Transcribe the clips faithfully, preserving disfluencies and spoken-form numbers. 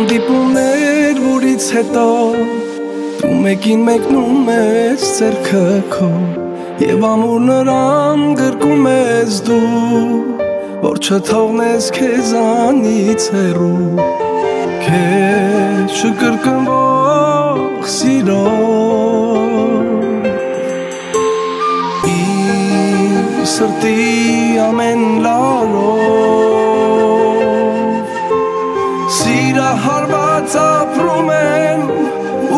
Հանդիպումներ, որից հետո դու մեկին մեկնում ես ձեռքը քո Եվ ամուր նրան գրկում ես դու Որ չթողնես քեզանից հեռու Քեզ չկրկնվող սիրով Իմ սրտի ամեն լարով Սիրահարված ապրում եմ ու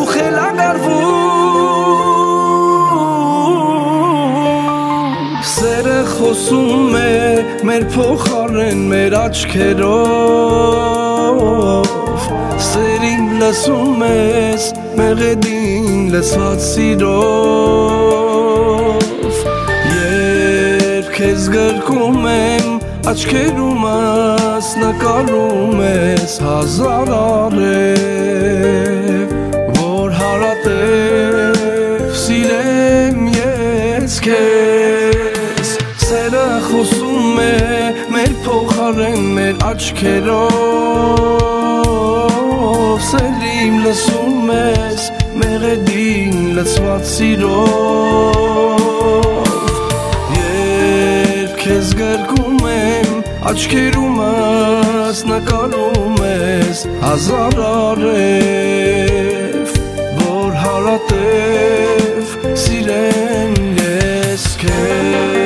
խելագարվում Սերը խոսում է մեր փոխարեն մեր աչքերով Սերին լսում ես մեղեդին լսված սիրով Երբ քեզ գրկում եմ Աչքերումս նկարում ես հազար արև Որ հարատև սիրեմ ես քեզ Սերը խոսում է մեր փոխարեն մեր աչքերով Սերիմ լսում ես մեղեդին լցված սիրով Երբ քեզ գրկում եմ Աչքերումս նկարում ես հազար արև Որ հարատև սիրեմ ես քեզ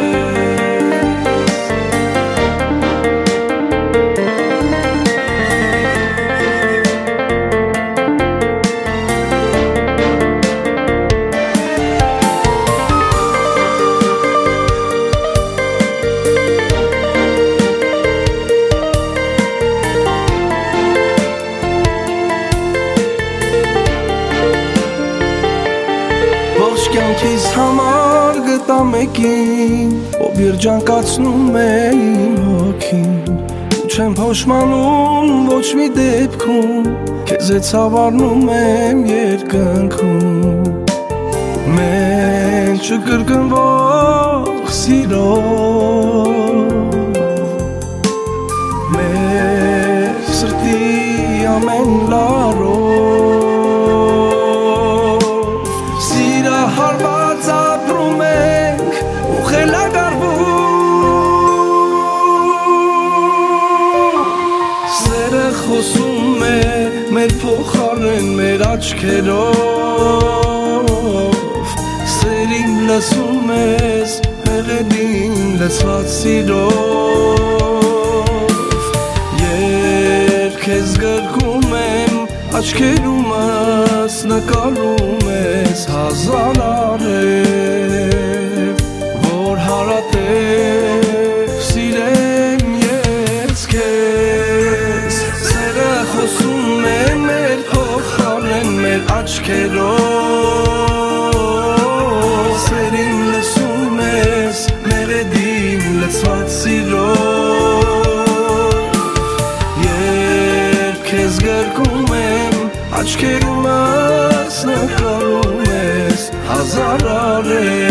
Կյանքիս համար գտա մեկին Ով երջանկացնում է իմ հոգին Ու չեմ փոշմանում ոչ մի դեպքում Քեզ է ցավառնում եմ երկնքում Մեր չկրկնվող սիրով Մեր սրտի ամեն լարով Հարված ապրում ենք ու խելագարվում Սերը խոսում է մեր փոխարեն մեր աչքերով Սերին լսում ես մեղեդին լցված սիրով Երբ քեզ գրկում եմ Աչքերումս նկարում ես հազար արև Որ հարատև սիրեմ ես քեզ Սերը խոսում է մեր փոխարեն մեր աչքերով Սերին լսում ես մեղեդին լցված սիրով Երբ քեզ գրկում եմ Աչքերումս նկարում ես հազար արև